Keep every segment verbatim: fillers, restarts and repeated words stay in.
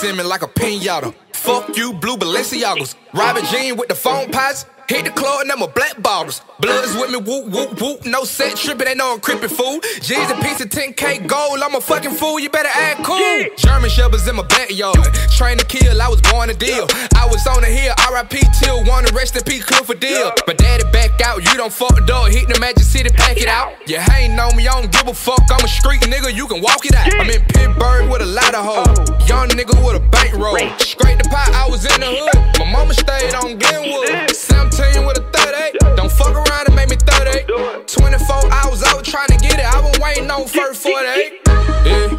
ice in me like a pinata. Fuck you, blue Balenciagas. Robin Jean with the phone pots. Hit the club and them a black bottles. Bloods with me, whoop, whoop, whoop. No set trippin', they know I'm crippin' fool. G's a piece of ten K gold, I'm a fucking fool, you better act cool. Yeah. German Shepherds in my backyard. Train to kill, I was born to deal. I was on the hill, R I P till one, rest in peace, Cliff for deal. But daddy back out, you don't fuck the door. Hit the Magic City, pack it out. You hatin' on me, I don't give a fuck. I'm a street nigga, you can walk it out. I'm in Pittsburgh with a lot of hoes. Young nigga with a bankroll. Scrape the pot, I was in the hood. My mama stayed on Glenwood. seventeen with a thirty-eight. Don't fuck around and make me thirty-eight. twenty-four hours, I was trying to get it. I been waiting on first forty-eight. Yeah.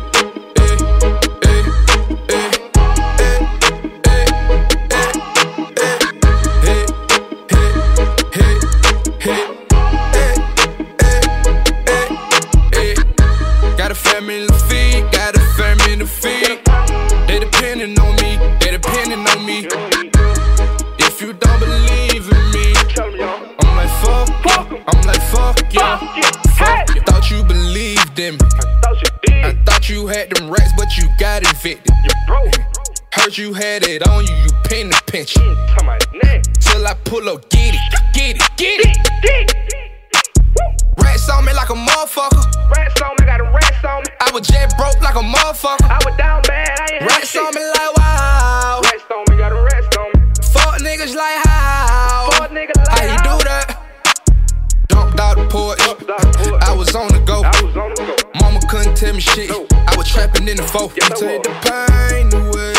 Got a family to feed, got a family to feed. They depending on me, they depending on me. If you don't believe in me, I'm like fuck you, I'm like fuck you, fuck you. Thought you believed in me, I thought you had them racks, but you got evicted. Heard you had it on you, you paying the pension. Till I pull up, get it, get it, get it. Rats on me like a motherfucker. Rats on me, got a rats on me. I was jet broke like a motherfucker. I was down bad, I ain't rats on me like wow. Rats on me, got a rats on me. Fuck niggas like how? Fuck niggas like how? How you do that? Dumped out the porch. I was on the go. I was on the go. Mama couldn't tell me shit. No. I was trapping in the four. Yes, Take the pain away.